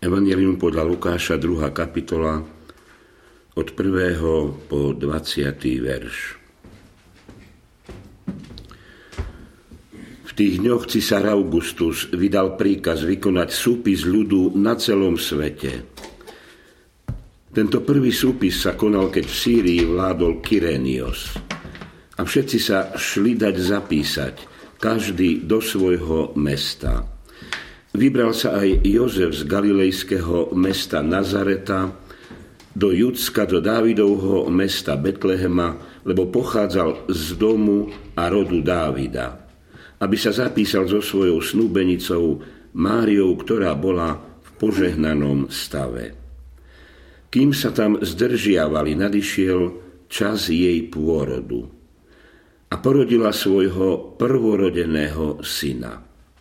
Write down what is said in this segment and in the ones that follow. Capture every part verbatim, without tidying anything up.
Evangelium podľa Lukáša, druhá kapitola, od prvého po dvadsiaty verš. V tých dňoch cisár Augustus vydal príkaz vykonať súpis ľudu na celom svete. Tento prvý súpis sa konal, keď v Sýrii vládol Kyrénios. A všetci sa šli dať zapísať, každý do svojho mesta. Vybral sa aj Jozef z galilejského mesta Nazareta do Judska, do Dávidovho mesta Betlehema, lebo pochádzal z domu a rodu Dávida, aby sa zapísal so svojou snúbenicou Máriou, ktorá bola v požehnanom stave. Kým sa tam zdržiavali, nadišiel čas jej pôrodu a porodila svojho prvorodeného syna.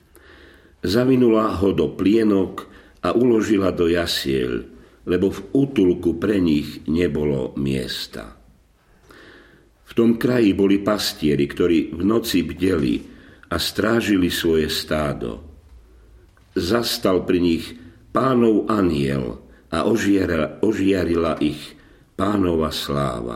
Zavinula ho do plienok a uložila do jasiel, lebo v útulku pre nich nebolo miesta. V tom kraji boli pastieri, ktorí v noci bdeli a strážili svoje stádo. Zastal pri nich Pánov anjel a ožiarila, ožiarila ich Pánova sláva.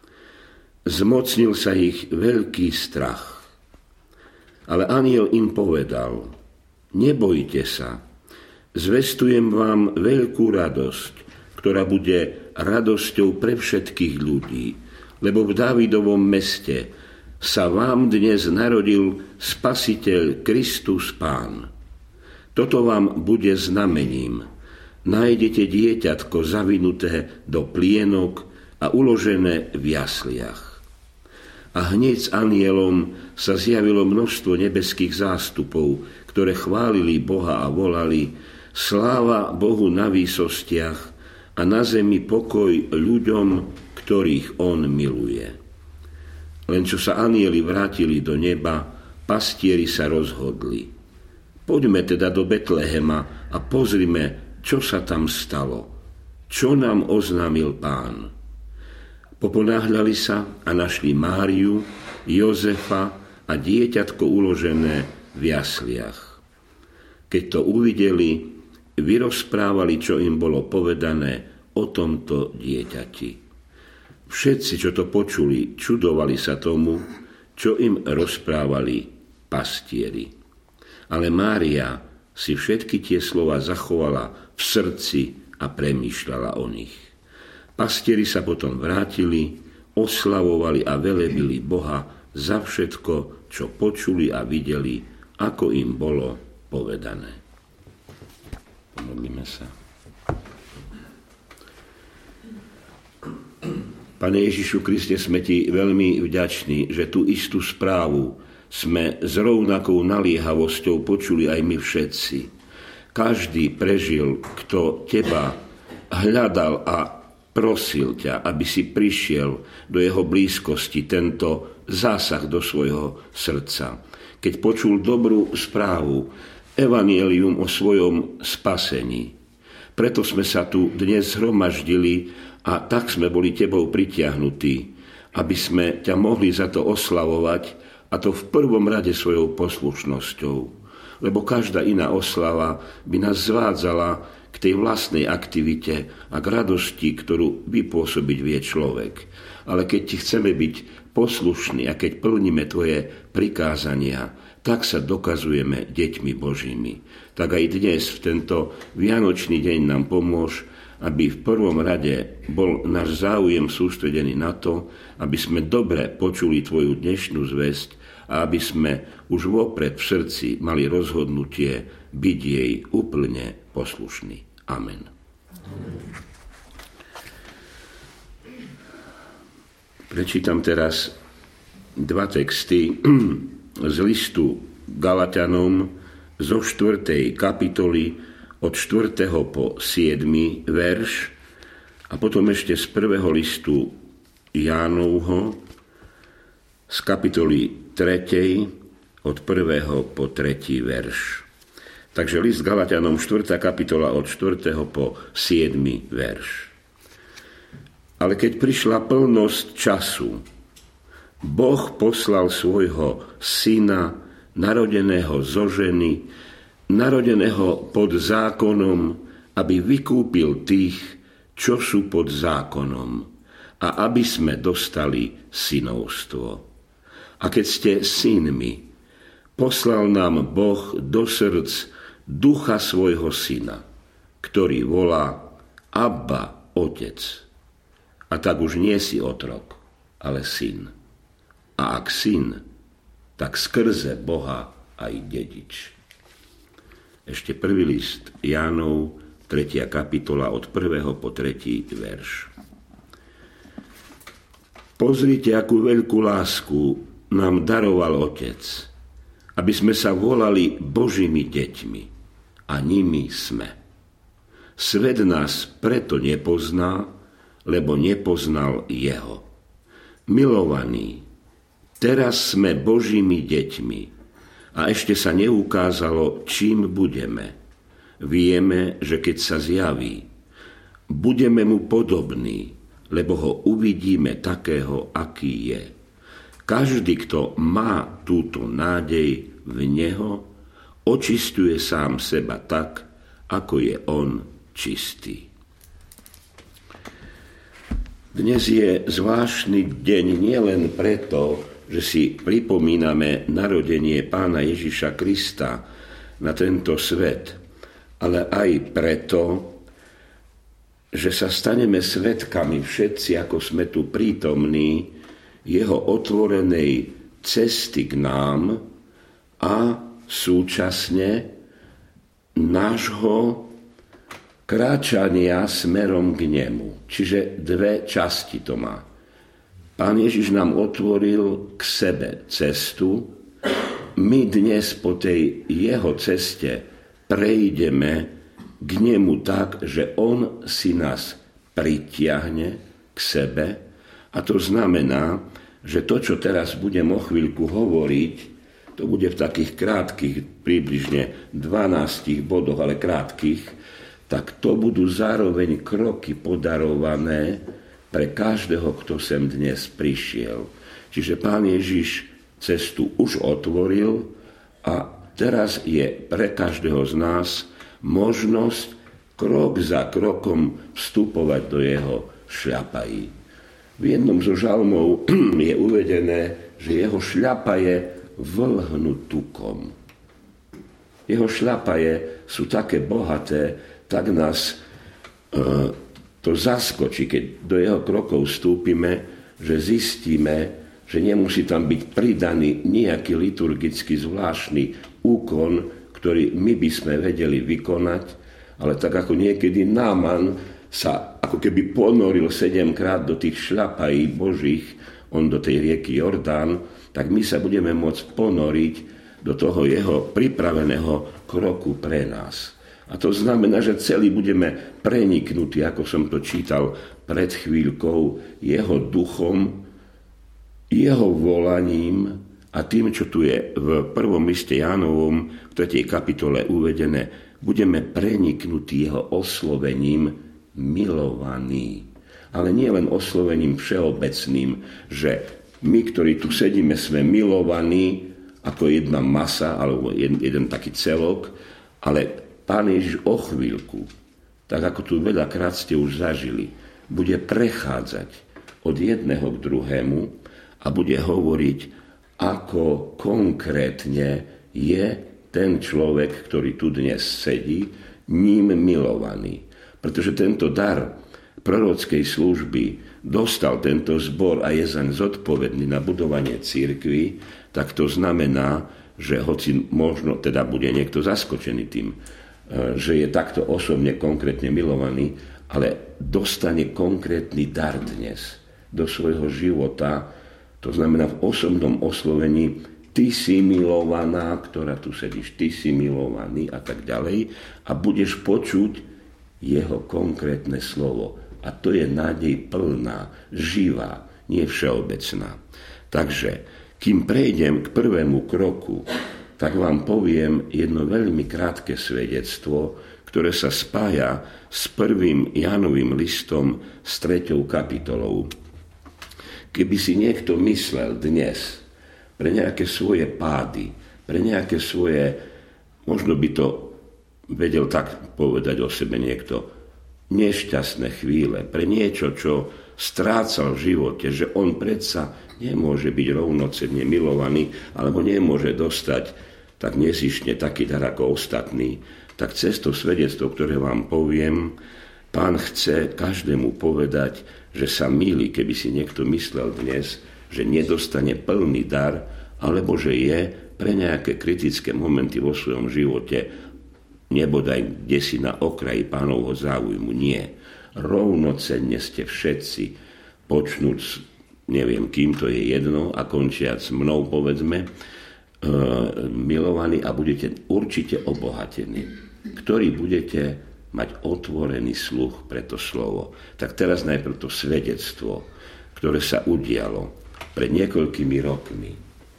Zmocnil sa ich veľký strach. Ale anjel im povedal: nebojte sa, zvestujem vám veľkú radosť, ktorá bude radosťou pre všetkých ľudí, lebo v Dávidovom meste sa vám dnes narodil Spasiteľ Kristus Pán. Toto vám bude znamením. Nájdete dieťatko zavinuté do plienok a uložené v jasliach. A hneď s anjelom sa zjavilo množstvo nebeských zástupov, ktoré chválili Boha a volali: sláva Bohu na výsostiach a na zemi pokoj ľuďom, ktorých on miluje. Len čo sa anjeli vrátili do neba, pastieri sa rozhodli: poďme teda do Betlehema a pozrime, čo sa tam stalo, čo nám oznámil Pán. Poponáhľali sa a našli Máriu, Jozefa a dieťatko uložené v jasliach. Keď to uvideli, vyrozprávali, čo im bolo povedané o tomto dieťati. Všetci, čo to počuli, čudovali sa tomu, čo im rozprávali pastieri. Ale Mária si všetky tie slova zachovala v srdci a premýšľala o nich. Pastieri sa potom vrátili, oslavovali a velebili Boha za všetko, čo počuli a videli, ako im bolo povedané. Pomodlíme sa. Pane Ježišu Kriste, sme Ti veľmi vďační, že tú istú správu sme s rovnakou naliehavosťou počuli aj my všetci. Každý prežil, kto Teba hľadal a prosil ťa, aby si prišiel do jeho blízkosti, tento zásah do svojho srdca. Keď počul dobrú správu, evanjelium o svojom spasení. Preto sme sa tu dnes zhromaždili a tak sme boli tebou pritiahnutí, aby sme ťa mohli za to oslavovať, a to v prvom rade svojou poslušnosťou. Lebo každá iná oslava by nás zvádzala k tej vlastnej aktivite a k radosti, ktorú vypôsobiť vie človek. Ale keď ti chceme byť poslušní a keď plníme tvoje prikázania, tak sa dokazujeme deťmi Božími. Tak aj dnes, v tento vianočný deň, nám pomôž, aby v prvom rade bol náš záujem sústredený na to, aby sme dobre počuli tvoju dnešnú zvesť a aby sme už vopred v srdci mali rozhodnutie byť jej úplne poslušný. Amen. Prečítam teraz dva texty z listu Galatianom zo štvrtej kapitoly od štvrtého po siedmy verš a potom ešte z prvého listu Jánovho z kapitoly tretej od prvého po tretí verš. Takže list Galatianom štvrtá kapitola od štvrtého po siedmy verš. Ale keď prišla plnosť času, Boh poslal svojho syna, narodeného zo ženy, narodeného pod zákonom aby vykúpil tých, čo sú pod zákonom, a aby sme dostali synovstvo. A keď ste synmi, poslal nám Boh do srdc ducha svojho syna, ktorý volá Abba, Otec. A tak už nie si otrok, ale syn. A ak syn, tak skrze Boha aj dedič. Ešte prvý list Jánov, tretia kapitola, od prvého po tretí verš. Pozrite, akú veľkú lásku nám daroval Otec, aby sme sa volali Božími deťmi, a nimi sme. Svet nás preto nepozná, lebo nepoznal jeho. Milovaní, teraz sme Božími deťmi a ešte sa neukázalo, čím budeme. Vieme, že keď sa zjaví, budeme mu podobní, lebo ho uvidíme takého, aký je. Každý, kto má túto nádej v neho, očisťuje sám seba tak, ako je on čistý. Dnes je zvláštny deň nielen preto, že si pripomíname narodenie Pána Ježiša Krista na tento svet, ale aj preto, že sa staneme svedkami všetci, ako sme tu prítomní, jeho otvorenej cesty k nám a súčasne nášho kráčania smerom k nemu. Čiže dve časti to má. Pán Ježiš nám otvoril k sebe cestu. My dnes po tej jeho ceste prejdeme k nemu tak, že on si nás pritiahne k sebe. A to znamená, že to, čo teraz budem o chvíľku hovoriť, to bude v takých krátkych, približne dvanástich bodoch, ale krátkych, tak to budú zároveň kroky podarované pre každého, kto sem dnes prišiel. Čiže Pán Ježiš cestu už otvoril a teraz je pre každého z nás možnosť krok za krokom vstupovať do jeho šľapají. V jednom zo žalmov je uvedené, že jeho šľapaje vlhnú tukom. Jeho šľapaje sú také bohaté, tak nás e, to zaskočí, keď do jeho krokov vstúpime, že zistíme, že nemusí tam byť pridaný nejaký liturgicky zvláštny úkon, ktorý my by sme vedeli vykonať, ale tak ako niekedy Náman sa ako keby ponoril sedemkrát do tých šľapají Božích, on do tej rieky Jordán, tak my sa budeme môcť ponoriť do toho jeho pripraveného kroku pre nás. A to znamená, že celý budeme preniknutí, ako som to čítal pred chvíľkou, jeho duchom, jeho volaním a tým, čo tu je v prvom liste Jánovom, v tretej kapitole uvedené, budeme preniknutí jeho oslovením milovaní. Ale nie len oslovením všeobecným, že my, ktorí tu sedíme, sme milovaní ako jedna masa alebo jeden, jeden taký celok, ale Pán Ježiš o chvíľku, tak ako tu veľakrát ste už zažili, bude prechádzať od jedného k druhému a bude hovoriť, ako konkrétne je ten človek, ktorý tu dnes sedí, ním milovaný. Pretože tento dar prorockej služby dostal tento zbor a je zaň zodpovedný na budovanie cirkvi, tak to znamená, že hoci možno teda bude niekto zaskočený tým, že je takto osobne konkrétne milovaný, ale dostane konkrétny dar dnes do svojho života. To znamená v osobnom oslovení ty si milovaná, ktorá tu sedíš, ty si milovaný a tak ďalej a budeš počuť jeho konkrétne slovo. A to je nádej plná, živá, nie všeobecná. Takže, kým prejdem k prvému kroku, tak vám poviem jedno veľmi krátke svedectvo, ktoré sa spája s prvým Jánovým listom s treťou kapitolou. Keby si niekto myslel dnes pre nejaké svoje pády, pre nejaké svoje, možno by to vedel tak povedať o sebe niekto, nešťastné chvíle pre niečo, čo strácal v živote, že on predsa nemôže byť rovnocenne milovaný alebo nemôže dostať tak nezištne taký dar ako ostatní, tak cez to svedectvo, ktoré vám poviem, Pán chce každému povedať, že sa mýli, keby si niekto myslel dnes, že nedostane plný dar, alebo že je pre nejaké kritické momenty vo svojom živote nebodaj kde si na okraji Pánovho záujmu. Nie. Rovnocenne ste všetci, počnúť, neviem, kým to je jedno, a končiac mnou, povedzme, e, milovaní a budete určite obohatení, ktorí budete mať otvorený sluch pre to slovo. Tak teraz najprv to svedectvo, ktoré sa udialo pred niekoľkými rokmi.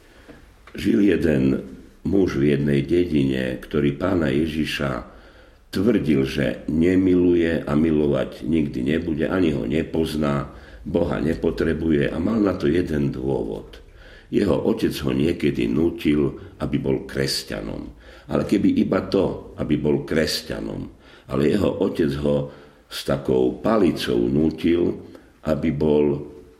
Žil jeden muž v jednej dedine, ktorý Pána Ježiša tvrdil, že nemiluje a milovať nikdy nebude, ani ho nepozná, Boha nepotrebuje a mal na to jeden dôvod. Jeho otec ho niekedy nútil, aby bol kresťanom. Ale keby iba to, aby bol kresťanom, ale jeho otec ho s takou palicou nútil, aby bol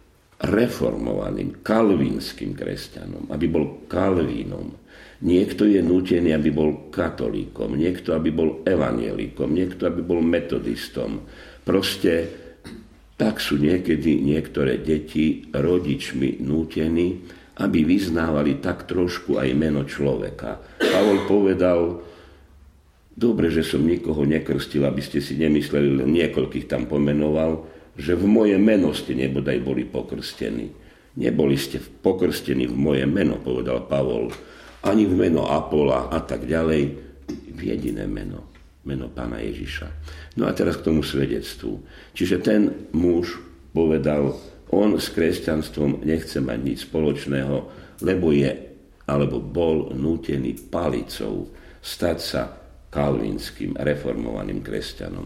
reformovaným, kalvínskym kresťanom, aby bol Kalvínom. Niekto je nútený, aby bol katolíkom, niekto, aby bol evanielikom, niekto, aby bol metodistom. Proste tak sú niekedy niektoré deti rodičmi nútení, aby vyznávali tak trošku aj meno človeka. Pavol povedal, dobre, že som nikoho nekrstil, aby ste si nemysleli, len niekoľkých tam pomenoval, že v moje meno ste nebodaj boli pokrstení. Neboli ste pokrstení v moje meno, povedal Pavol, ani v meno Apola a tak ďalej, v jediné meno, meno Pána Ježiša. No a teraz k tomu svedectvu. Čiže ten muž povedal, on s kresťanstvom nechce mať nič spoločného, lebo je, alebo bol nútený palicou stať sa kalvínskym, reformovaným kresťanom.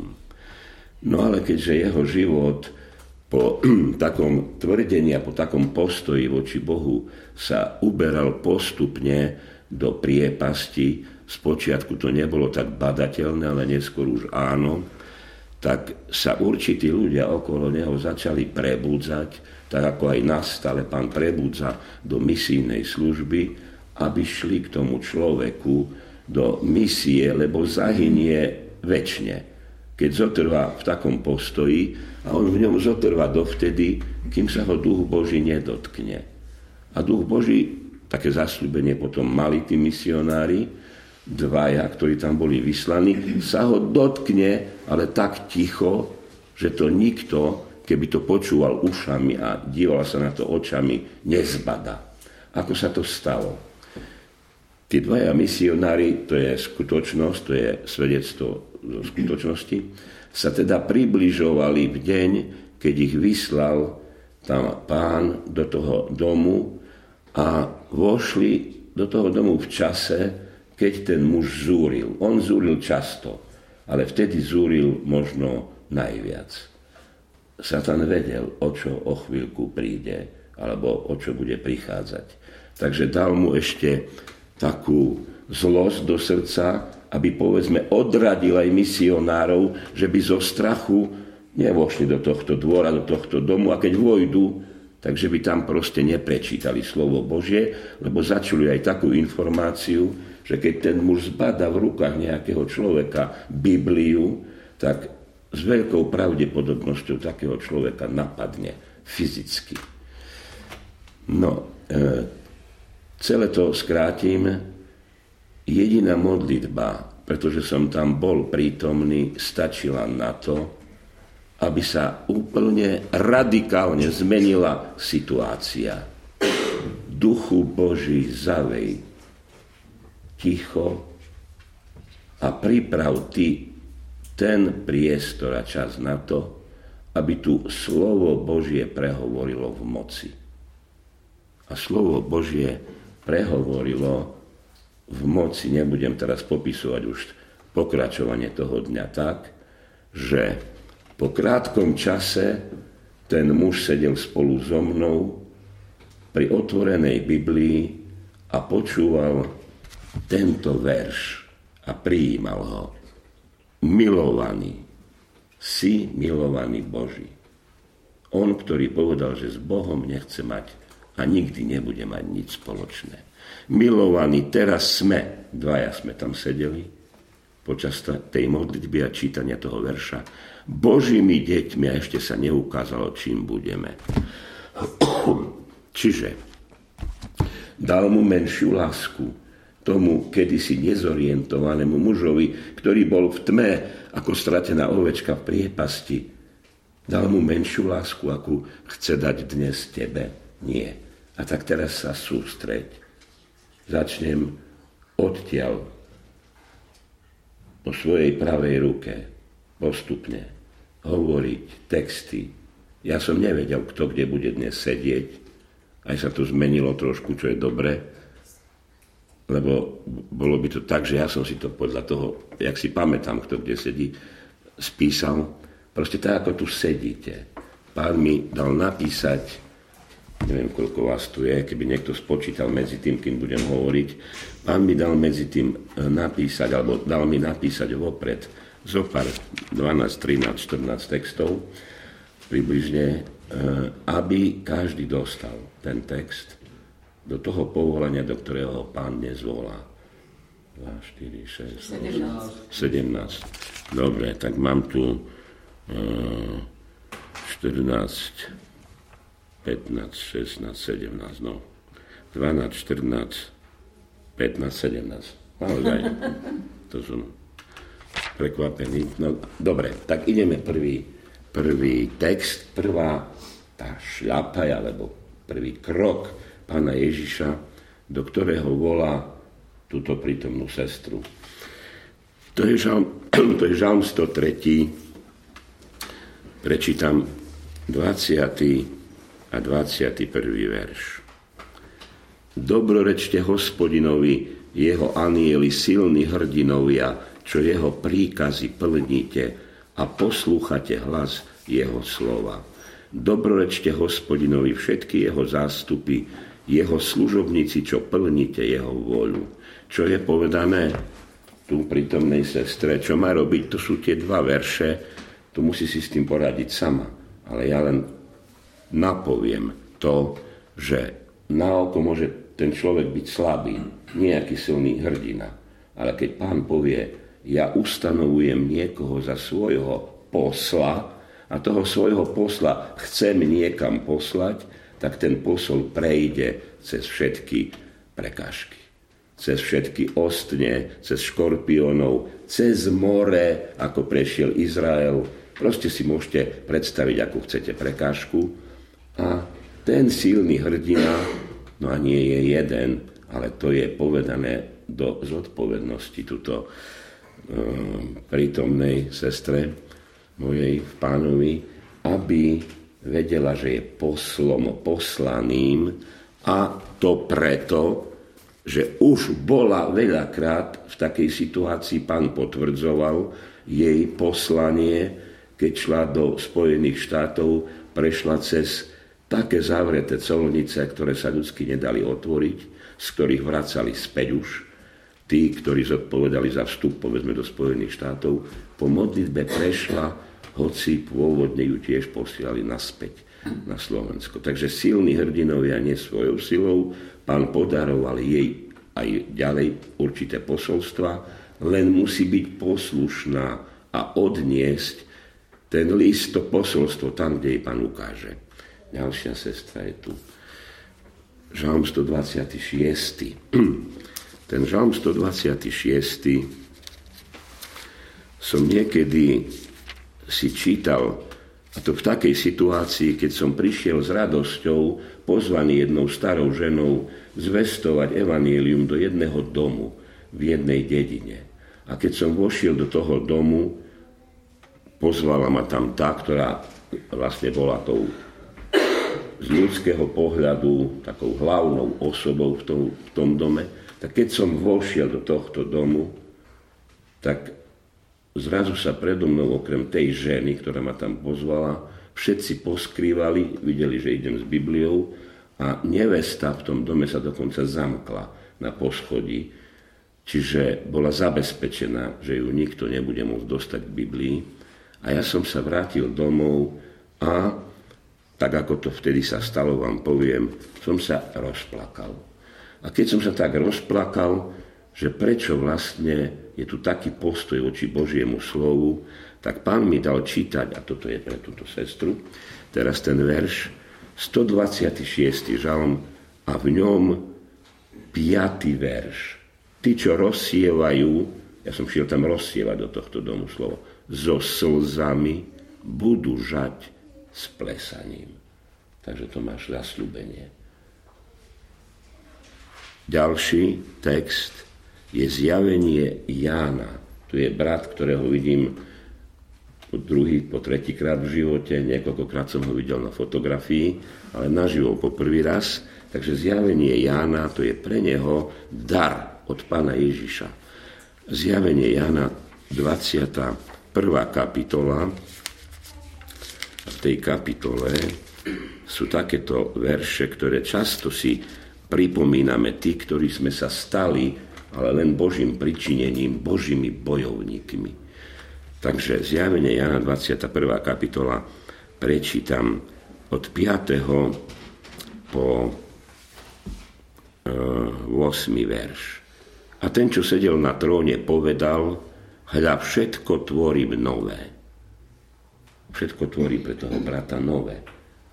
No ale keďže jeho život po takom tvrdení a po takom postoji voči Bohu sa uberal postupne do priepasti, spočiatku to nebolo tak badateľné, ale neskôr už áno, tak sa určití ľudia okolo neho začali prebudzať, tak ako aj nás stále Pán prebudza do misijnej služby, aby šli k tomu človeku do misie, lebo zahynie večne, keď zotrvá v takom postoji a on v ňom zotrvá dovtedy, kým sa ho Duch Boží nedotkne. A Duch Boží, také zasľúbenie potom mali tí misionári, dvaja, ktorí tam boli vyslaní, sa ho dotkne, ale tak ticho, že to nikto, keby to počúval ušami a díval sa na to očami, nezbada. Ako sa to stalo? Tí dvaja misionári, to je skutočnosť, to je svedectvo zo skutočnosti, sa teda približovali v deň, keď ich vyslal tam Pán do toho domu a vošli do toho domu v čase, keď ten muž zúril. On zúril často, ale vtedy zúril možno najviac. Satan vedel, o čo o chvíľku príde, alebo o čo bude prichádzať. Takže dal mu ešte takú zlosť do srdca, aby povedzme odradil aj misionárov, že by zo strachu nevošli do tohto dvora, do tohto domu a keď vojdu, takže by tam proste neprečítali slovo Božie, lebo začuli aj takú informáciu, že keď ten muž zbadá v rukách nejakého človeka Bibliu, tak s veľkou pravdepodobnosťou takého človeka napadne fyzicky. No, e, celé to skrátim. Jediná modlitba, pretože som tam bol prítomný, stačila na to, aby sa úplne radikálne zmenila situácia. Duchu Boží, zavej ticho a priprav ty ten priestor a čas na to, aby tu slovo Božie prehovorilo v moci. A slovo Božie prehovorilo v moci, nebudem teraz popisovať už pokračovanie toho dňa tak, že po krátkom čase ten muž sedel spolu so mnou pri otvorenej Biblii a počúval tento verš a prijímal ho. milovaný, si milovaný Boží. On, ktorý povedal, že s Bohom nechce mať a nikdy nebude mať nič spoločné. Milovaní, teraz sme, dvaja sme tam sedeli, počas tej modlitby a čítania toho verša, Božími deťmi a ešte sa neukázalo, čím budeme. Čiže dal mu menšiu lásku tomu kedysi nezorientovanému mužovi, ktorý bol v tme ako stratená ovečka v priepasti. Dal mu menšiu lásku, akú chce dať dnes tebe? Nie. A tak teraz sa sústreď. Začnem odtiaľ po svojej pravej ruke postupne hovoriť texty. Ja som nevedel, kto kde bude dnes sedieť. Aj sa to zmenilo trošku, čo je dobre. Lebo bolo by to tak, že ja som si to podľa toho, jak si pamätám, kto kde sedí, spísal. Proste tak, ako tu sedíte. Pán mi dal napísať, neviem, koľko vás tu je, keby niekto spočítal medzi tým, kým budem hovoriť, pán mi dal medzi tým napísať, alebo dal mi napísať vopred zo pár dvanásť, trinásť, štrnásť textov, približne, aby každý dostal ten text do toho povolania, do ktorého pán dnes volá. dva, štyri, šesť, sedemnásť. Dobre, tak mám tu štrnásť, pätnásť, šestnásť, sedemnásť, no. dvanásť, štrnásť, pätnásť, sedemnásť. Naozaj, to som prekvapený. No, dobre, tak ideme prvý, prvý text, prvá tá šľapa, alebo prvý krok pána Ježiša, do ktorého volá túto prítomnú sestru. To je žalm, to je žalm sto tri. Prečítam dvadsiaty a dvadsiaty prvý verš. Dobrorečte Hospodinovi, jeho anjeli, silní hrdinovia, čo jeho príkazy plníte a poslúchate hlas jeho slova. Dobrorečte Hospodinovi všetky jeho zástupy, jeho služobníci, čo plníte jeho vôľu. Čo je povedané tu prítomnej sestre, čo má robiť, to sú tie dva verše, tu musí si s tým poradiť sama. Ale ja len napoviem to, že na oko môže ten človek byť slabý, nejaký silný hrdina. Ale keď pán povie, ja ustanovujem niekoho za svojho posla a toho svojho posla chcem niekam poslať, tak ten posol prejde cez všetky prekážky. Cez všetky ostne, cez škorpiónov, cez more, ako prešiel Izrael. Proste si môžete predstaviť, akú chcete prekážku. A ten silný hrdina, no a nie je jeden, ale to je povedané do zodpovednosti tuto um, prítomnej sestre mojej v Pánovi, aby vedela, že je poslom, poslaným, a to preto, že už bola veľakrát v takej situácii, pán potvrdzoval jej poslanie, keď šla do Spojených štátov, prešla cez také zavreté colnice, ktoré sa ľudsky nedali otvoriť, z ktorých vracali späť už tí, ktorí zodpovedali za vstup, povedzme, do Spojených štátov. Po modlitbe prešla, hoci pôvodne ju tiež posielali naspäť na Slovensko. Takže silní hrdinovia nie svojou silou, pán podaroval jej aj ďalej určité posolstva, len musí byť poslušná a odniesť ten list, to posolstvo tam, kde jej pán ukáže. Ďalšia sestra je tu. Žalm sto dvadsiaty šiesty. Ten žalm sto dvadsiaty šiesty som niekedy si čítal, a to v takej situácii, keď som prišiel s radosťou, pozvaný jednou starou ženou, zvestovať evanjelium do jedného domu v jednej dedine. A keď som vošiel do toho domu, pozvala ma tam tá, ktorá vlastne bola tou z ľudského pohľadu takou hlavnou osobou v tom, v tom dome. Tak keď som vošiel do tohto domu, tak zrazu sa predo mnou, okrem tej ženy, ktorá ma tam pozvala, všetci poskrývali, videli, že idem s Bibliou, a nevesta v tom dome sa dokonca zamkla na poschodí Čiže bola zabezpečená, že ju nikto nebude môcť dostať k Biblii. A ja som sa vrátil domov a, tak ako to vtedy sa stalo, vám poviem, som sa rozplakal. A keď som sa tak rozplakal, že prečo vlastne je tu taký postoj voči Božiemu slovu, tak Pán mi dal čítať, a toto je pre túto sestru, teraz ten verš, stodvadsiaty šiesty žalm a v ňom piaty verš. Tí, čo rozsievajú, ja som šiel tam rozsievať do tohto domu slovo, so slzami budú žať s plesaním. Takže to máš zasľúbenie. Ďalší text je zjavenie Jána. Tu je brat, ktorého vidím po druhý, po tretíkrát v živote, niekoľkokrát som ho videl na fotografii, ale naživo po prvý raz. Takže zjavenie Jána, to je pre neho dar od Pána Ježiša. Zjavenie Jána, dvadsiata prvá kapitola. V tej kapitole sú takéto verše, ktoré často si pripomíname tí, ktorí sme sa stali, ale len Božím pričinením, Božími bojovníkmi. Takže zjavenie Jána, dvadsiata prvá kapitola, prečítam od piateho po ôsmy verš. A ten, čo sedel na tróne, povedal, hľa, všetko tvorím nové. Všetko tvorí pre toho brata nové.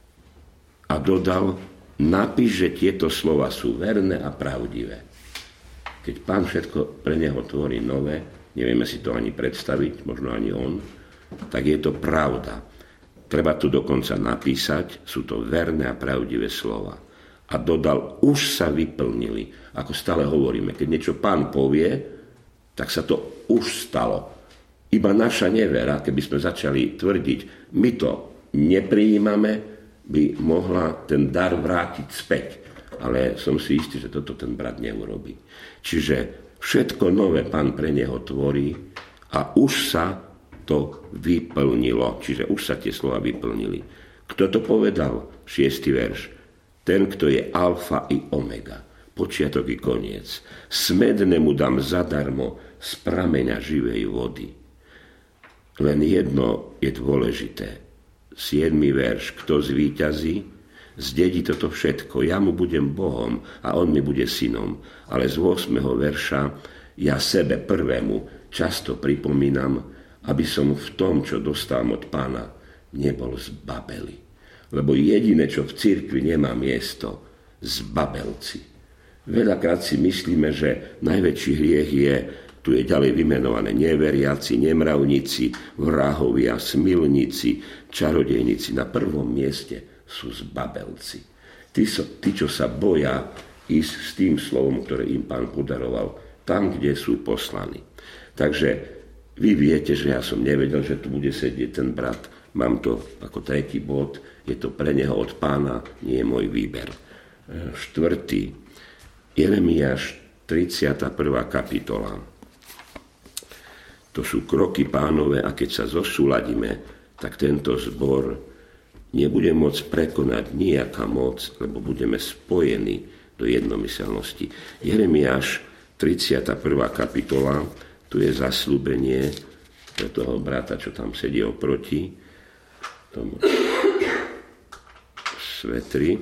A dodal, napíš, že tieto slova sú verné a pravdivé. Keď Pán všetko pre neho tvorí nové, nevieme si to ani predstaviť, možno ani on, tak je to pravda. Treba tu dokonca napísať, sú to verné a pravdivé slova. A dodal, už sa vyplnili. Ako stále hovoríme, keď niečo Pán povie, tak sa to už stalo. Iba naša nevera, keby sme začali tvrdiť, my to neprijímame, by mohla ten dar vrátiť späť. Ale som si istý, že toto ten brat neurobí. Čiže všetko nové Pán pre neho tvorí a už sa to vyplnilo. Čiže už sa tie slova vyplnili. Kto to povedal? Šiestý verš. Ten, kto je alfa i omega, počiatok i koniec. Smednému dám zadarmo z prameňa živej vody. Len jedno je dôležité. Siedmy verš. Kto zvíťazí, zdedí toto všetko. Ja mu budem Bohom a on mi bude synom. Ale z ôsmeho verša ja sebe prvému často pripomínam, aby som v tom, čo dostávam od Pána, nebol zbabelý. Lebo jediné, čo v cirkvi nemá miesto, zbabelci. Veľakrát si myslíme, že najväčší hriech je, tu je ďalej vymenované, neveriaci, nemravníci, vrahovia, smilníci, čarodejníci. Na prvom mieste sú zbabelci. Tí, tí, čo sa boja ísť s tým slovom, ktoré im Pán podaroval, tam, kde sú poslaní. Takže vy viete, že ja som nevedel, že tu bude sedieť ten brat. Mám to ako tretí bod, je to pre neho od Pána, nie je môj výber. Štvrtý, Jeremiáš, tridsiata prvá kapitola. To sú kroky Pánove a keď sa zosúladíme, tak tento zbor nebude môcť prekonať nejaká moc, lebo budeme spojení do jednomyselnosti. Jeremiáš, tridsiata prvá kapitola, tu je zasľúbenie pre toho brata, čo tam sedí oproti tomu svetri.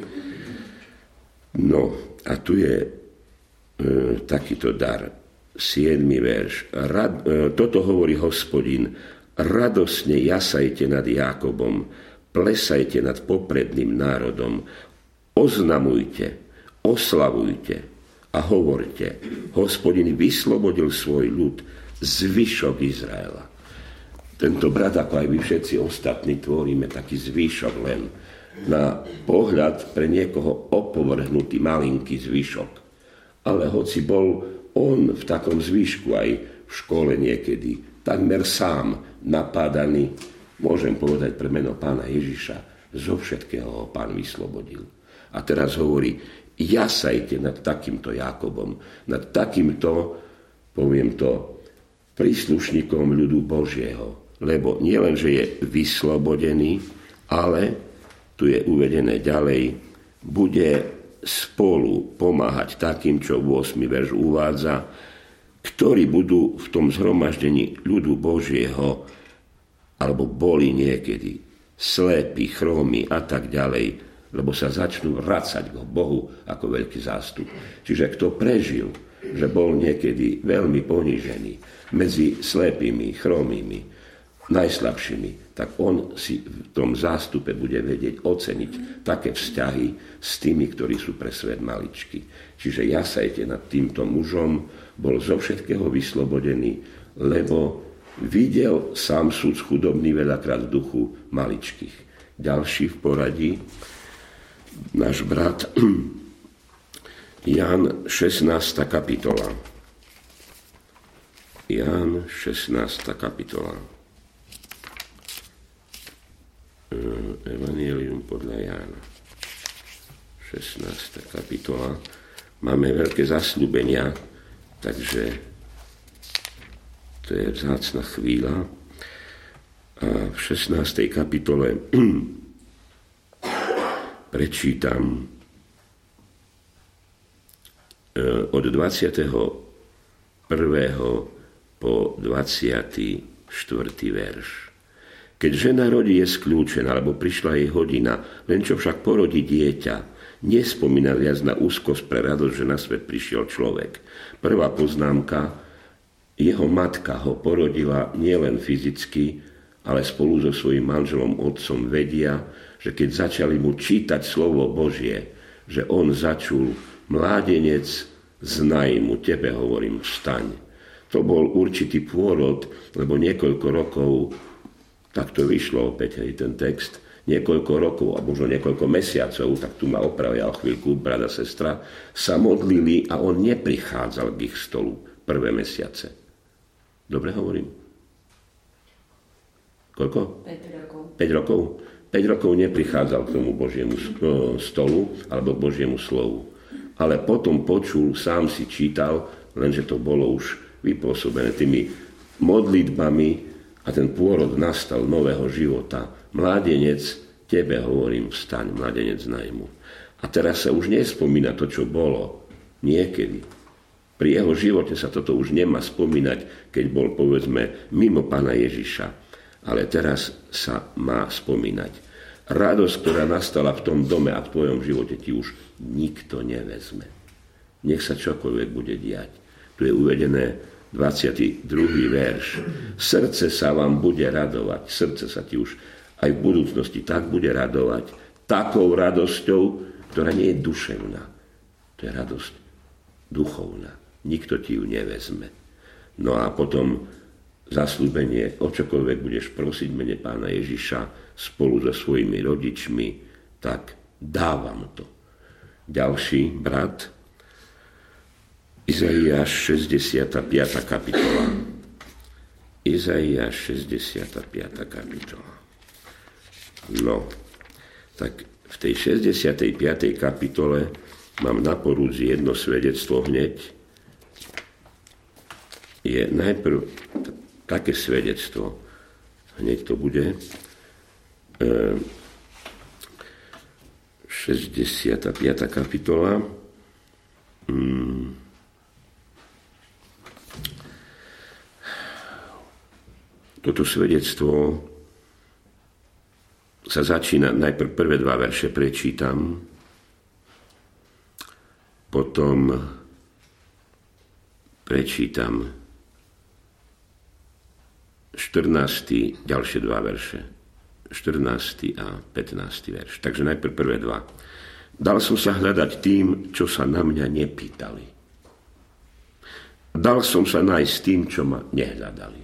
No, a tu je e, takýto dar. Siedmy verš. Rad, e, toto hovorí Hospodin. Radosne jasajte nad Jákobom, plesajte nad popredným národom, oznamujte, oslavujte a hovorte. Hospodin vyslobodil svoj ľud, zvyšok Izraela. Tento brat, ako aj vy všetci ostatní, tvoríme taký zvyšok len. Na pohľad pre niekoho opovrhnutý malinký zvyšok. Ale hoci bol on v takom zvyšku aj v škole niekedy, takmer sám napádaný, môžem povedať pre meno Pána Ježiša, zo všetkého ho Pán vyslobodil. A teraz hovorí, jasajte nad takýmto Jákobom, nad takýmto, poviem to, príslušníkom ľudu Božieho. Lebo nielen, že je vyslobodený, ale tu je uvedené ďalej, bude spolu pomáhať takým, čo ôsmy verš uvádza, ktorí budú v tom zhromaždení ľudu Božieho, alebo boli niekedy slepí, chrómi a tak ďalej, lebo sa začnú vracať k Bohu ako veľký zástup. Čiže kto prežil, že bol niekedy veľmi ponížený medzi slepými, chrómými, najslabšími, tak on si v tom zástupe bude vedieť oceniť také vzťahy s tými, ktorí sú pre svet maličky. Čiže Jasajte nad týmto mužom bol zo všetkého vyslobodený, lebo videl sám súd chudobný veľakrát v duchu maličkých. Ďalší v poradí, náš brat Ján šestnásta kapitola. Ján šestnásta kapitola. Evangelium podľa Jána. šestnásta kapitola. Máme veľké zasľúbenia, takže to je vzácna chvíľa. A v šestnástej kapitole prečítam od dvadsiateho prvého po dvadsiaty štvrtý verš. Keď žena rodí, je skľúčená, alebo prišla jej hodina, len čo však porodí dieťa, nespomína viac na úzkosť pre radosť, že na svet prišiel človek. Prvá poznámka, jeho matka ho porodila nielen fyzicky, ale spolu so svojím manželom otcom vedia, že keď začali mu čítať slovo Božie, že on začul: mládenec z Najmu, tebe hovorím, vstaň. To bol určitý pôrod, lebo niekoľko rokov, tak to vyšlo opäť aj ten text, niekoľko rokov, a možno niekoľko mesiacov, tak tu ma opravia o chvíľku brat a sestra, sa modlili a on neprichádzal k ich stolu prvé mesiace. Dobre hovorím? Koľko? päť rokov. päť rokov? päť rokov neprichádzal k tomu Božiemu stolu alebo k Božiemu slovu. Ale potom počul, sám si čítal, lenže to bolo už vypôsobené tými modlitbami a ten pôrod nastal nového života. Mládenec, tebe hovorím, vstaň, mládenec Najmu. A teraz sa už nespomína to, čo bolo niekedy. Pri jeho živote sa toto už nemá spomínať, keď bol, povedzme, mimo Pána Ježiša. Ale teraz sa má spomínať. Radosť, ktorá nastala v tom dome a v tvojom živote, ti už nikto nevezme. Nech sa čokoľvek bude diať. Tu je uvedené dvadsiaty druhý verš. Srdce sa vám bude radovať. Srdce sa ti už aj v budúcnosti tak bude radovať. Takou radosťou, ktorá nie je duševná. To je radosť duchovná. Nikto ti ju nevezme. No a potom zasľúbenie, o čokoľvek budeš prosiť mene Pána Ježiša spolu so svojimi rodičmi, tak dávam to. Ďalší brat, Izaiáš šesťdesiata piata kapitola. Izaiáš šesťdesiata piata kapitola. No, tak v tej šesťdesiatej piatej kapitole mám na porúdzi jedno svedectvo hneď. Je najprv také svedectvo, hneď to bude, šesťdesiata piata kapitola. Toto svedectvo sa začína, najprv prvé dva verše prečítam, potom prečítam štrnásty, ďalšie dva verše, štrnásty a pätnásty verš. Takže najprv prvé dva. Dal som sa hľadať tým, čo sa na mňa nepýtali. Dal som sa nájsť tým, čo ma nehľadali.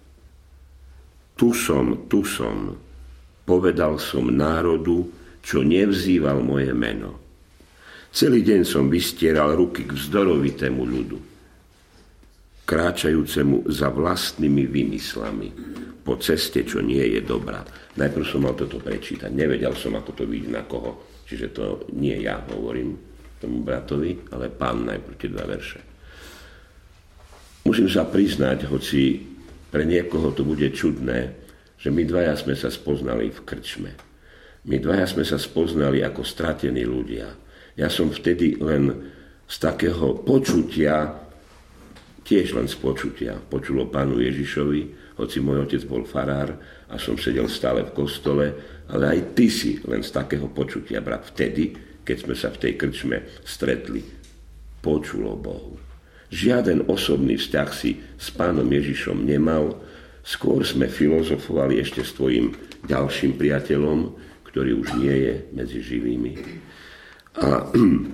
Tu som, tu som, povedal som národu, čo nevzýval moje meno. Celý deň som vystieral ruky k vzdorovitému ľudu, kráčajúcemu za vlastnými vymyslami, po ceste, čo nie je dobrá. Najprv som mal toto prečítať, nevedel som, ako to vidieť na koho. Čiže to nie ja hovorím tomu bratovi, ale Pán najprv tie dva verše. Musím sa priznať, hoci pre niekoho to bude čudné, že my dvaja sme sa spoznali v krčme. My dvaja sme sa spoznali ako stratení ľudia. Ja som vtedy len z takého počutia tiež len z počutia. Počulo pánu Ježišovi, hoci môj otec bol farár a som sedel stále v kostole, ale aj ty si len z takého počutia, brat. Vtedy, keď sme sa v tej krčme stretli, počulo Bohu. Žiaden osobný vzťah si s pánom Ježišom nemal, skôr sme filozofovali ešte s tvojim ďalším priateľom, ktorý už nie je medzi živými. A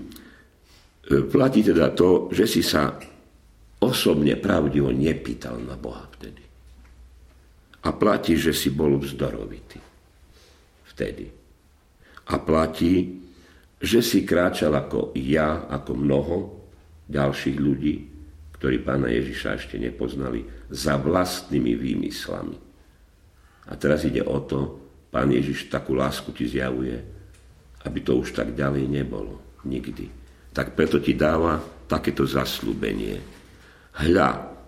platí teda to, že si sa osobne pravdivo nepýtal na Boha vtedy. A platí, že si bol vzdorovitý vtedy. A platí, že si kráčal ako ja, ako mnoho ďalších ľudí, ktorí pána Ježiša ešte nepoznali, za vlastnými výmyslami. A teraz ide o to, pán Ježiš takú lásku ti zjavuje, aby to už tak ďalej nebolo. Nikdy. Tak preto ti dáva takéto zasľúbenie. Hľa,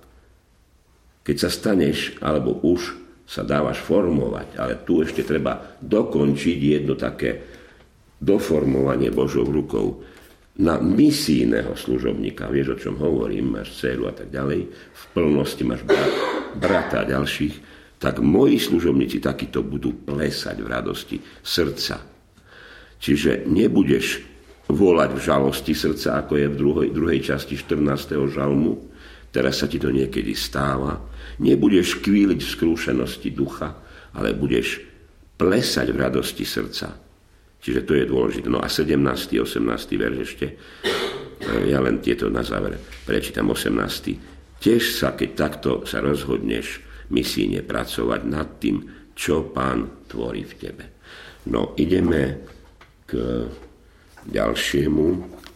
keď sa staneš, alebo už sa dávaš formovať, ale tu ešte treba dokončiť jedno také doformovanie Božou rukou na misijného služobníka. Vieš, o čom hovorím, máš dceru a tak ďalej, v plnosti máš brat, brata a ďalších, tak moji služobníci takíto budú plesať v radosti srdca. Čiže nebudeš volať v žalosti srdca, ako je v druhej, druhej časti štrnásteho žalmu, teraz sa ti to niekedy stáva. Nebudeš kvíliť v skrúšenosti ducha, ale budeš plesať v radosti srdca. Čiže to je dôležité. No a sedemnásty, osemnásty verš ešte. Ja len tieto na záver prečítam. osemnásty. Tiež sa, keď takto sa rozhodneš misijne pracovať nad tým, čo Pán tvorí v tebe. No, ideme k ďalšiemu.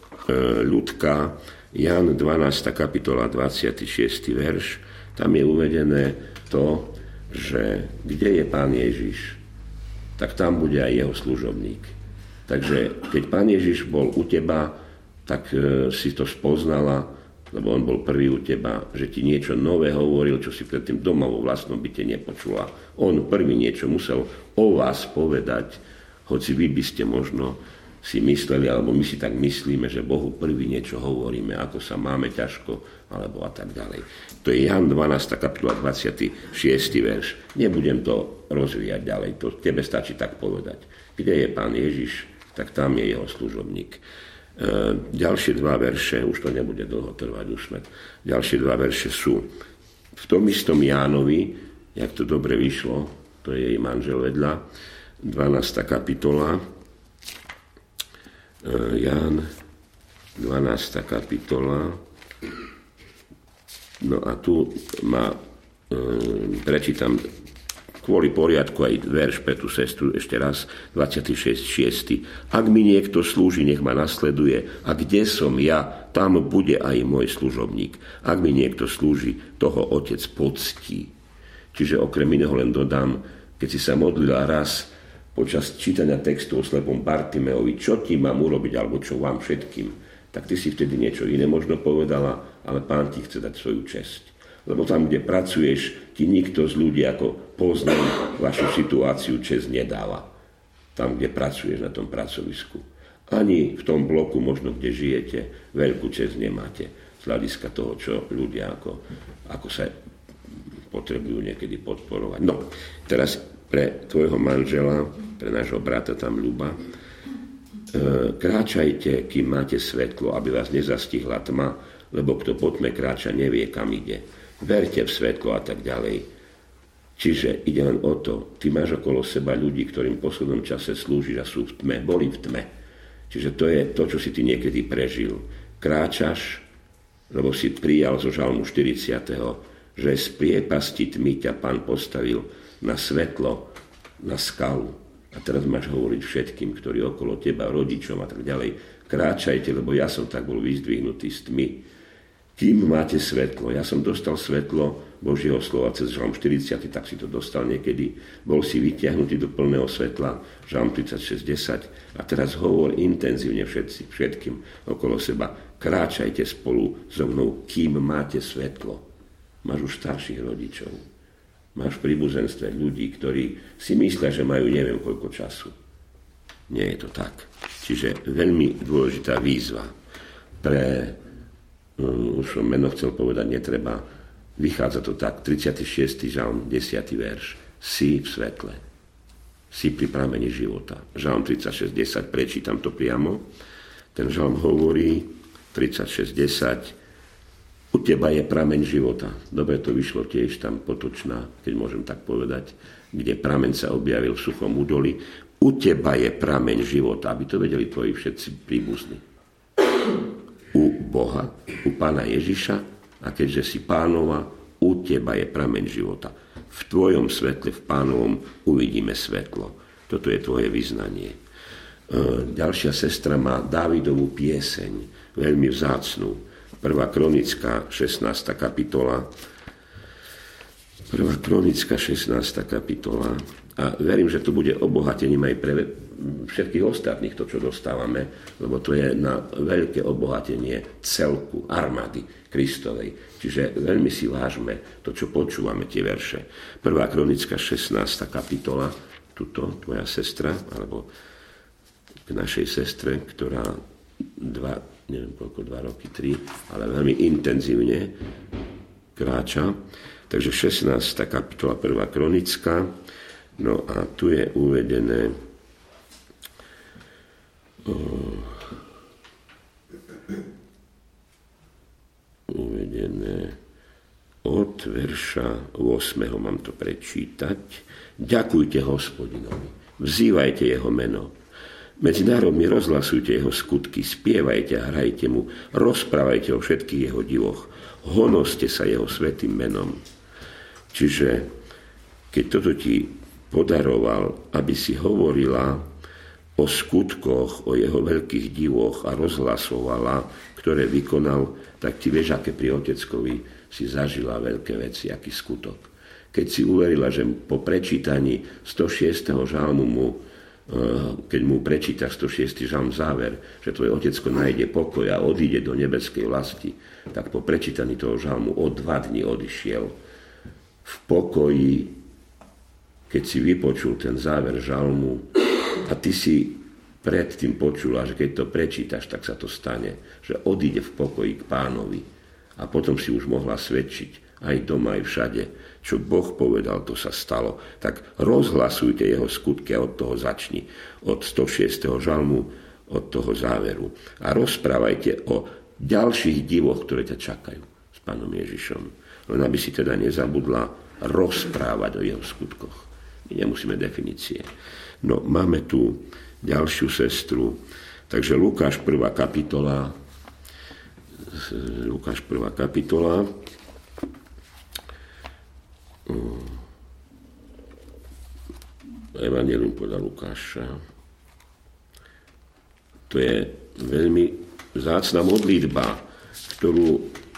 Ľudka, Ján dvanásta kapitola dvadsiaty šiesty verš. Tam je uvedené to, že kde je Pán Ježiš, tak tam bude aj jeho služobník. Takže keď Pán Ježiš bol u teba, tak e, si to spoznala, lebo on bol prvý u teba, že ti niečo nové hovoril, čo si predtým doma vo vlastnom byte nepočula. On prvý niečo musel o vás povedať, hoci vy by ste možno si mysleli, alebo my si tak myslíme, že Bohu prvý niečo hovoríme, ako sa máme ťažko, alebo a tak ďalej. To je Ján dvanásta kapitola dvadsiaty šiesty verš. Nebudem to rozvíjať ďalej, to tebe stačí tak povedať. Kde je Pán Ježiš, tak tam je jeho služobník. E, ďalšie dva verše, už to nebude dlho trvať, už sme. Ďalšie dva verše sú v tom istom Jánovi, jak to dobre vyšlo, to je jej manžel vedľa, dvanásta kapitola, Ján, dvanásta kapitola. No a tu ma, e, prečítam kvôli poriadku aj verš pre tú sestru ešte raz, dvadsiaty šiesty. Ak mi niekto slúži, nech ma nasleduje. A kde som ja, tam bude aj môj služobník. Ak mi niekto slúži, toho otec poctí. Čiže okrem iného len dodám, keď si sa modlila raz počas čítania textu o slepom Bartimeovi, čo ti mám urobiť, alebo čo vám všetkým, tak ty si vtedy niečo iné možno povedala, ale Pán ti chce dať svoju česť. Lebo tam, kde pracuješ, ti nikto z ľudí, ako poznám vašu situáciu, česť nedáva. Tam, kde pracuješ na tom pracovisku. Ani v tom bloku, možno kde žijete, veľkú česť nemáte. Z hľadiska toho, čo ľudia ako, ako sa potrebujú niekedy podporovať. No, teraz pre tvojho manžela, pre nášho brata tam Ľuba, e, kráčajte, kým máte svetlo, aby vás nezastihla tma, lebo kto po tme kráča, nevie, kam ide. Verte v svetlo a tak ďalej. Čiže ide len o to, ty máš okolo seba ľudí, ktorým v poslednom čase slúžiš a sú v tme, boli v tme. Čiže to je to, čo si ty niekedy prežil. Kráčaš, lebo si prijal zo žalmu štyridsiateho že z priepasti tmy ťa Pán postavil na svetlo, na skalu. A teraz máš hovoriť všetkým, ktorí okolo teba, rodičom a tak ďalej, kráčajte, lebo ja som tak bol vyzdvihnutý z tmy. Kým máte svetlo? Ja som dostal svetlo Božieho slova cez žalm štyridsať, tak si to dostal niekedy. Bol si vyťahnutý do plného svetla, žalm tridsaťšesť desať. A teraz hovor intenzívne všetci, všetkým okolo seba. Kráčajte spolu so mnou, kým máte svetlo. Máš už starších rodičov. Máš v príbuzenstve ľudí, ktorí si myslia, že majú neviem koľko času. Nie je to tak. Čiže veľmi dôležitá výzva pre už som meno chcel povedať, netreba. Vychádza to tak, tridsiaty šiesty žalm, desiaty verš. Si v svetle. Si pri prameni života. Žalm tridsaťšesť desať, prečítam to priamo. Ten žalm hovorí, tridsaťšesť desať, u teba je prameň života. Dobre to vyšlo tiež tam potočná, keď môžem tak povedať, kde prameň sa objavil v suchom údoli. U teba je prameň života, aby to vedeli tvoji všetci príbuzní. U Boha, u Pána Ježiša, a keďže si Pánova, u teba je prameň života. V tvojom svetle, v Pánovom uvidíme svetlo. Toto je tvoje vyznanie. Ďalšia sestra má Dávidovú pieseň, veľmi vzácnu. Prvá kronická, šestnásta kapitola. Prvá kronická, šestnásta kapitola. A verím, že to bude obohatením aj pre všetkých ostatných, to, čo dostávame, lebo to je na veľké obohatenie celku armády Kristovej. Čiže veľmi si vážme to, čo počúvame, tie verše. Prvá kronická, šestnásta kapitola. Tuto, tvoja sestra, alebo k našej sestre, ktorá dva, neviem koľko, dva roky, tri, ale veľmi intenzívne kráča. Takže šestnásta kapitola, prvá kronická. No a tu je uvedené uh, uvedené od verša ôsmeho, mám to prečítať. Ďakujte Hospodinovi, vzývajte jeho meno. Medzi národmi rozhlasujte jeho skutky, spievajte a hrajte mu, rozprávajte o všetkých jeho divoch, honoste sa jeho svätým menom. Čiže keď toto ti podaroval, aby si hovorila o skutkoch, o jeho veľkých divoch a rozhlasovala, ktoré vykonal, tak ti vieš, aké pri oteckovi si zažila veľké veci, aký skutok. Keď si uverila, že po prečítaní stošiesteho žalmu mu, keď mu prečíta stošiesty žalm záver, že tvoj otecko nájde pokoj a odíde do nebeskej vlasti, tak po prečítaní toho žalmu o dva dni odišiel v pokoji, keď si vypočul ten záver žalmu a ty si predtým počula, že keď to prečítaš, tak sa to stane, že odíde v pokoji k Pánovi a potom si už mohla svedčiť aj doma, aj všade, čo Boh povedal, to sa stalo. Tak rozhlasujte jeho skutky a od toho začni, od stošiesteho žalmu, od toho záveru. A rozprávajte o ďalších divoch, ktoré ťa čakajú s Pánom Ježišom. Len aby si teda nezabudla rozprávať o jeho skutkoch. My nemusíme definície. No, máme tu ďalšiu sestru. Takže Lukáš prvá kapitola. Lukáš prvá kapitola. Evangelium podľa Lukáša. To je veľmi vzácna modlitba, ktorú...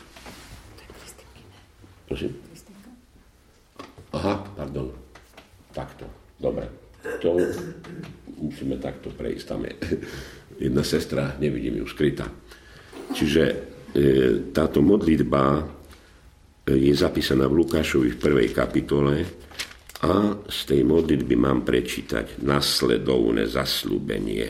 Prosím? Aha, pardon. Takto. Dobre. To musíme takto prejsť. Tam je jedna sestra, nevidím ju skrytá. Čiže e, táto modlitba je zapísaná v Lukášovi v prvej kapitole a z tej modlitby mám prečítať nasledovné zasľúbenie.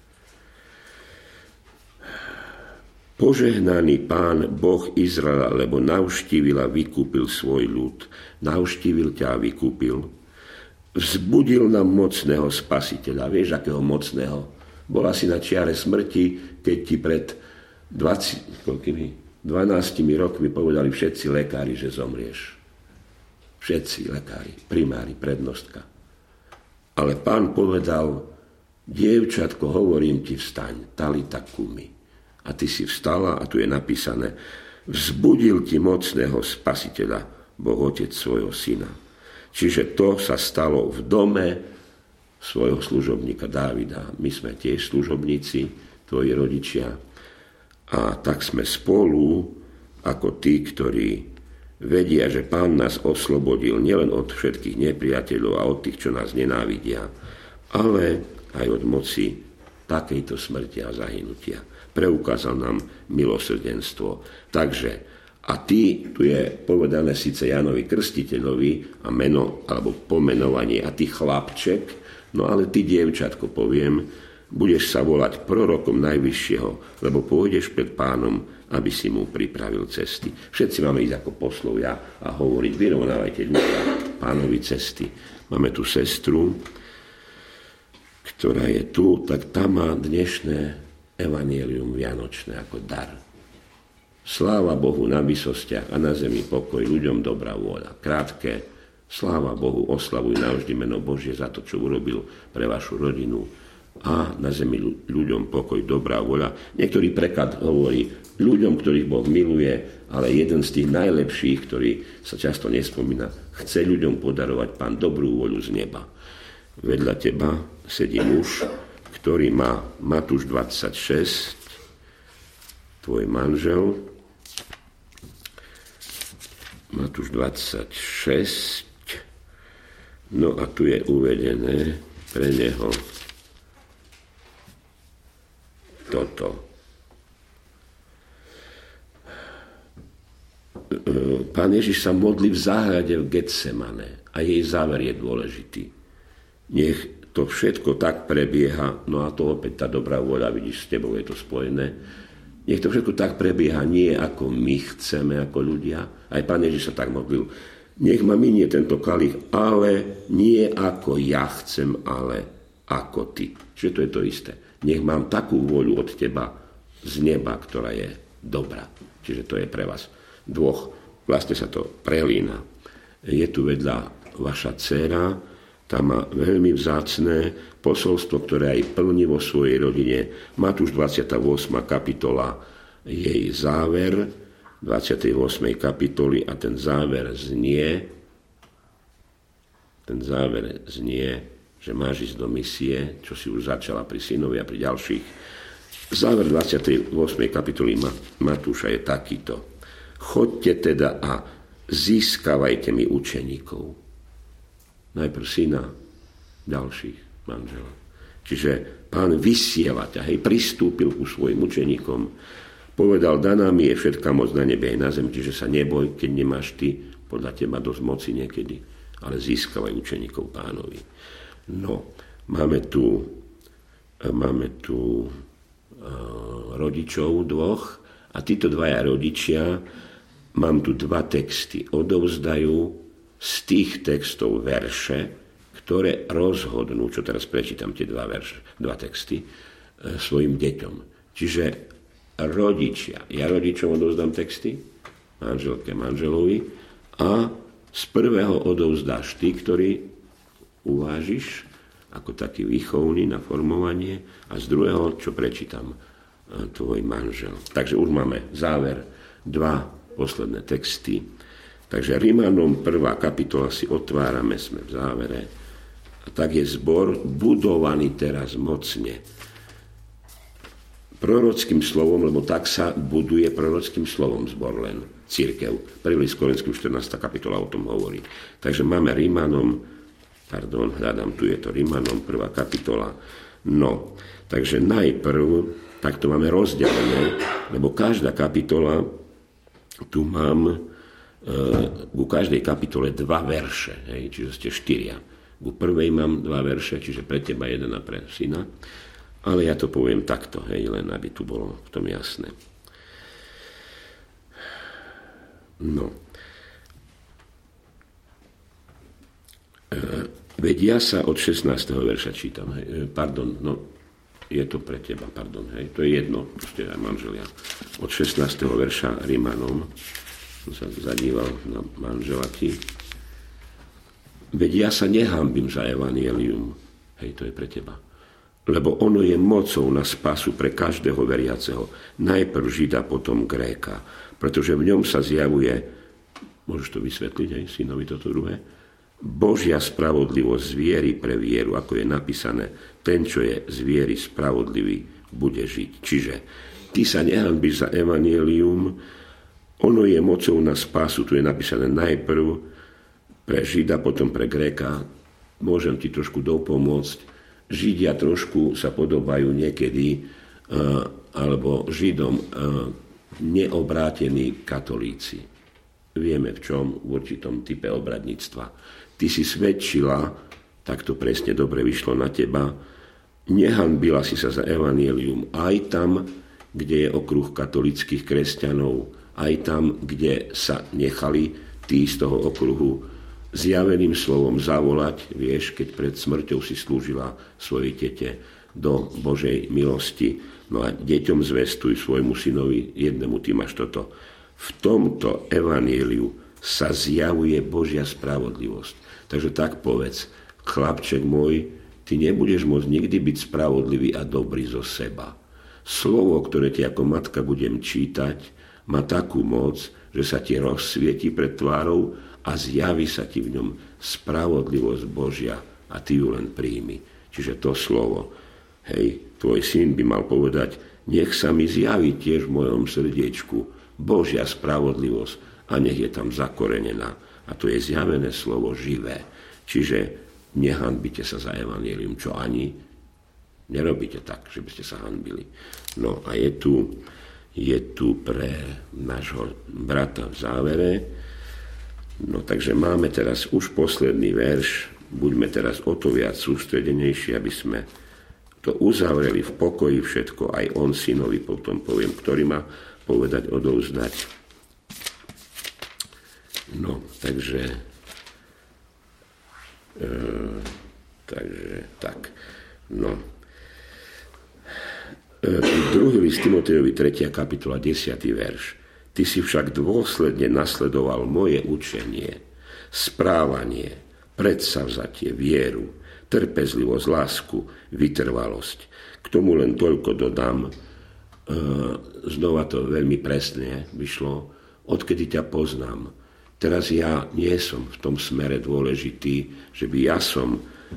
Požehnaný Pán Boh Izraela, lebo navštívil a vykúpil svoj ľud. Navštívil ťa a vykúpil. Vzbudil nám mocného spasiteľa. Vieš, akého mocného? Bola si na čiare smrti, keď ti pred dvadsiatimi dvanástimi rokmi povedali všetci lekári, že zomrieš. Všetci lekári, primári, prednostka. Ale Pán povedal, dievčatko, hovorím ti, vstaň, talita kumi. A ty si vstala a tu je napísané, vzbudil ti mocného spasiteľa, Boh Otec svojho syna. Čiže to sa stalo v dome svojho služobníka Dávida. My sme tiež služobníci, tvoji rodičia. A tak sme spolu, ako tí, ktorí vedia, že Pán nás oslobodil nielen od všetkých nepriateľov a od tých, čo nás nenávidia, ale aj od moci takejto smrti a zahynutia. Preukázal nám milosrdenstvo. Takže, a ty, tu je povedané síce Jánovi Krstiteľovi a meno, alebo pomenovanie, a ty chlapček, no ale ty, dievčatko, poviem, budeš sa volať prorokom Najvyššieho, lebo pôjdeš pred Pánom aby si mu pripravil cesty. Všetci máme ísť ako poslovia a hovoriť, vyrovnávajte ľudia Pánovi cesty. Máme tu sestru, ktorá je tu, tak tá má dnešné evanjelium vianočné ako dar. Sláva Bohu na vysostiach a na zemi pokoj, ľuďom dobrá vôľa. Krátke, sláva Bohu, oslavuj navždy meno Božie za to, čo urobil pre vašu rodinu. A na zemi ľuďom pokoj, dobrá vôľa. Niektorý preklad hovorí ľuďom, ktorých Boh miluje, ale jeden z tých najlepších, ktorý sa často nespomína, chce ľuďom podarovať Pán dobrú vôľu z neba. Vedľa teba sedí muž, ktorý má Matúš dvadsaťšesť, tvoj manžel, Matúš dvadsaťšesť, no a tu je uvedené pre neho toto. Pán Ježiš sa modlí v záhrade v Getsemane a jej záver je dôležitý. Nech to všetko tak prebieha, no a to opäť tá dobrá vôľa, vidíš, s tebou je to spojené, nech to všetko tak prebieha nie ako my chceme, ako ľudia. Aj Pán Ježiš sa tak modlil. Nech ma minie tento kalich, ale nie ako ja chcem, ale ako ty. Čiže to je to isté. Nech mám takú vôľu od teba z neba, ktorá je dobrá. Čiže to je pre vás dvoch. Vlastne sa to prelína. Je tu vedľa vaša dcéra, tá má veľmi vzácne posolstvo, ktoré aj plní vo svojej rodine. Matúš dvadsiata ôsma kapitola, jej záver, dvadsiatej ôsmej kapitoly a ten záver znie, ten záver znie, že máš ísť do misie, čo si už začala pri synovi a pri ďalších. Záver dvadsiatej ôsmej kapitoly Matúša je takýto. Chodte teda a získavajte mi učeníkov. Najprv syna, ďalších manželov. Čiže Pán vysiela ťa, hej, pristúpil ku svojim učeníkom, povedal, daná mi je všetká moc na nebe aj na zemi, čiže sa neboj, keď nemáš ty, podľa teba dosť moci niekedy, ale získavaj učeníkov Pánovi. No, máme tu, máme tu uh, rodičov dvoch a títo dvaja rodičia, mám tu dva texty, odovzdajú z tých textov verše, ktoré rozhodnú, čo teraz prečítam tie dva, verše, dva texty, e, svojim deťom. Čiže rodičia, ja rodičom odovzdám texty, manželke, manželovi, a z prvého odovzdáš ty, ktorý uvážiš ako taký výchovný na formovanie, a z druhého, čo prečítam, e, tvoj manžel. Takže už máme záver, dva posledné texty. Takže Rimanom prvá kapitola si otvárame, sme v závere. A tak je zbor budovaný teraz mocne prorockým slovom, lebo tak sa buduje prorockým slovom zbor len cirkev. Prvý list Korinským štrnásta kapitola o tom hovorí. Takže máme Rimanom, pardon, hľadám, tu je to Rimanom prvá kapitola. No, takže najprv, tak to máme rozdelené, lebo každá kapitola, tu mám ku každej kapitole dva verše, hej, čiže ste štyria. Ku prvej mám dva verše, čiže pre teba jeden a pre syna, ale ja to poviem takto, hej, len aby tu bolo v tom jasné. No. Vedia sa od šestnásteho verša čítam, hej, pardon, no, je to pre teba, pardon, hej, to je jedno, proste aj manželia. Od šestnásteho verša Rimanom som sa zadíval na manžela ti. Veď ja sa nehambím za evanjelium. Hej, to je pre teba. Lebo ono je mocou na spasu pre každého veriaceho. Najprv Žida, potom Gréka. Pretože v ňom sa zjavuje, môžeš to vysvetliť, hej, synovi toto druhé, Božia spravodlivosť z viery pre vieru, ako je napísané, ten, čo je z viery spravodlivý, bude žiť. Čiže ty sa nehambíš za evanjelium. Ono je mocou na spásu, tu je napísané najprv pre Žida, potom pre Gréka. Môžem ti trošku dopomôcť. Židia trošku sa podobajú niekedy, alebo Židom neobrátení katolíci. Vieme v čom, v určitom type obradníctva. Ty si svedčila, tak to presne dobre vyšlo na teba, nehanbila si sa za evanjelium aj tam, kde je okruh katolických kresťanov, aj tam, kde sa nechali tí z toho okruhu zjaveným slovom zavolať, vieš, keď pred smrťou si slúžila svojej tete do Božej milosti. No a deťom zvestuj svojmu synovi, jednému ty máš toto. V tomto evanjeliu sa zjavuje Božia spravodlivosť. Takže tak povedz, chlapček môj, ty nebudeš môcť nikdy byť spravodlivý a dobrý zo seba. Slovo, ktoré ti ako matka budem čítať, má takú moc, že sa ti rozsvieti pred tvárou a zjaví sa ti v ňom spravodlivosť Božia a ty ju len príjmi. Čiže to slovo, hej, tvoj syn by mal povedať, nech sa mi zjaví tiež v mojom srdiečku Božia spravodlivosť a nech je tam zakorenená. A to je zjavené slovo živé. Čiže nehanbite sa za evanjelium, čo ani nerobíte tak, že by ste sa hanbili. No a je tu, je tu pre nášho brata v závere. No takže máme teraz už posledný verš. Buďme teraz o to viac sústredenejší, aby sme to uzavreli v pokoji všetko. Aj on synovi potom poviem, ktorý má povedať, odovzdať. No, takže e, takže tak. No. E, druhý list Timotejovi, tretia kapitola, desiaty verš. Ty si však dôsledne nasledoval moje učenie, správanie, predsavzatie, vieru, trpezlivosť, lásku, vytrvalosť. K tomu len toľko dodám, e, znova to veľmi presne vyšlo, odkedy ťa poznám. Teraz ja nie som v tom smere dôležitý, že by ja som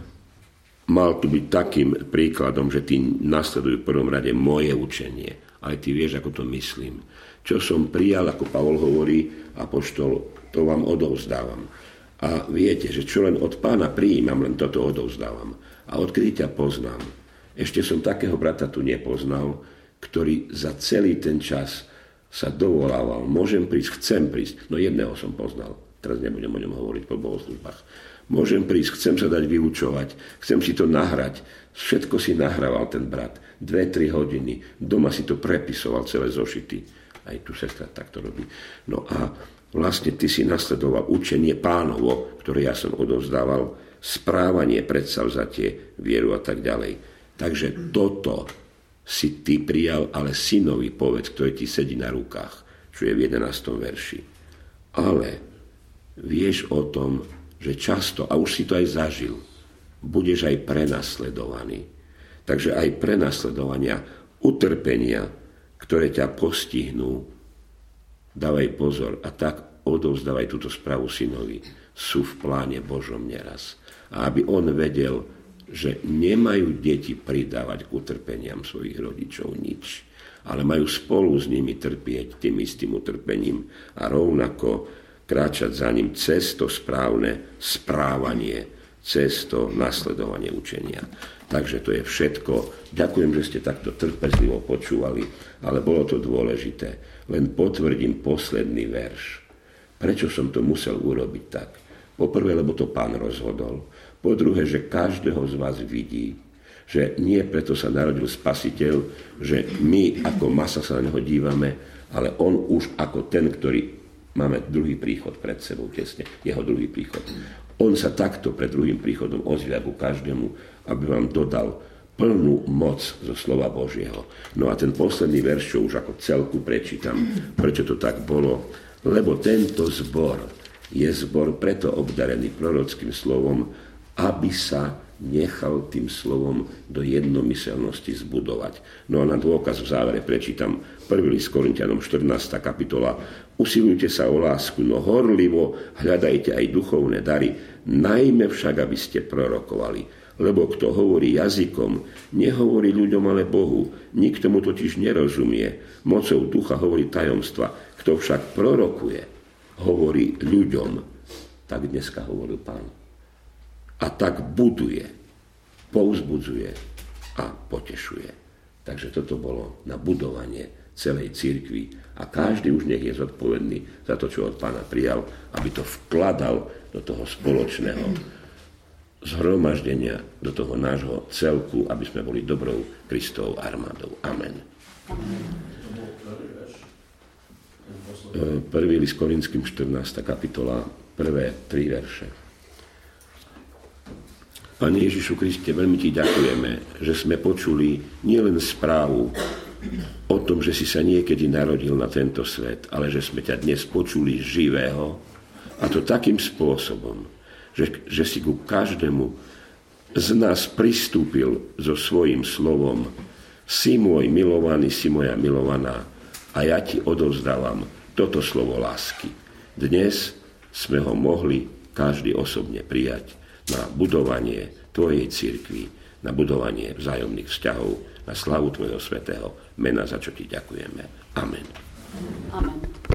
mal tu byť takým príkladom, že ty nasledujú v prvom rade moje učenie. Ale ty vieš, ako to myslím. Čo som prijal, ako Pavol hovorí, apoštol, to vám odovzdávam. A viete, že čo len od Pána prijímam, len toto odovzdávam. A odkedy ťa poznám, ešte som takého brata tu nepoznal, ktorý za celý ten čas sa dovolával, môžem prísť, chcem prísť. No jedného som poznal, teraz nebudem o ňom hovoriť po bohoslužbách. Môžem prísť, chcem sa dať vyučovať, chcem si to nahrať. Všetko si nahrával ten brat. Dve, tri hodiny. Doma si to prepisoval celé zošity. Aj tu sestra takto robí. No a vlastne ty si nasledoval učenie Pánovo, ktoré ja som odovzdával, správanie, predsavzatie, vieru a tak ďalej. Takže toto si ty prijal, ale synovi povedz, ktorý ti sedí na rukách, čo je v jedenástom verši. Ale vieš o tom, že často, a už si to aj zažil, budeš aj prenasledovaný. Takže aj prenasledovania, utrpenia, ktoré ťa postihnú, dávaj pozor a tak odovzdávaj túto správu synovi, sú v pláne Božom neraz. A aby on vedel, že nemajú deti pridávať k utrpeniam svojich rodičov nič, ale majú spolu s nimi trpieť tým istým utrpením a rovnako kráčať za ním cez to správne správanie, cez to nasledovanie učenia. Takže to je všetko. Ďakujem, že ste takto trpezlivo počúvali, ale bolo to dôležité. Len potvrdím posledný verš. Prečo som to musel urobiť tak? Poprvé, lebo to Pán rozhodol. Po druhé, že každého z vás vidí, že nie preto sa narodil Spasiteľ, že my ako masa sa na neho dívame, ale on už ako ten, ktorý máme druhý príchod pred sebou tesne, jeho druhý príchod. On sa takto pred druhým príchodom ozvia ku každému, aby vám dodal plnú moc zo slova Božieho. No a ten posledný verš, čo už ako celku prečítam, prečo to tak bolo, lebo tento zbor je zbor preto obdarený prorockým slovom, aby sa nechal tým slovom do jednomyselnosti zbudovať. No a na dôkaz v závere prečítam prvý list Korinťanom štrnásta kapitola. Usilujte sa o lásku, no horlivo hľadajte aj duchovné dary, najmä však, aby ste prorokovali. Lebo kto hovorí jazykom, nehovorí ľuďom, ale Bohu. Nikto mu totiž nerozumie. Mocou ducha hovorí tajomstva. Kto však prorokuje, hovorí ľuďom. Tak dneska hovoril Pán. A tak buduje, povzbudzuje a potešuje. Takže toto bolo na budovanie celej cirkvi a každý už nech je zodpovedný za to, čo od Pána prijal, aby to vkladal do toho spoločného zhromaždenia, do toho nášho celku, aby sme boli dobrou Kristovou armádou. Amen. Prvý list Korinským, štrnásta kapitola, prvé tri verše. Pane Ježišu Kriste, veľmi ti ďakujeme, že sme počuli nielen správu o tom, že si sa niekedy narodil na tento svet, ale že sme ťa dnes počuli živého, a to takým spôsobom, že, že si ku každému z nás pristúpil so svojím slovom: si môj milovaný, si moja milovaná, a ja ti odovzdávam toto slovo lásky. Dnes sme ho mohli každý osobne prijať na budovanie tvojej cirkvi, na budovanie vzájomných vzťahov, na slavu tvojho svätého mena, za čo ti ďakujeme. Amen. Amen.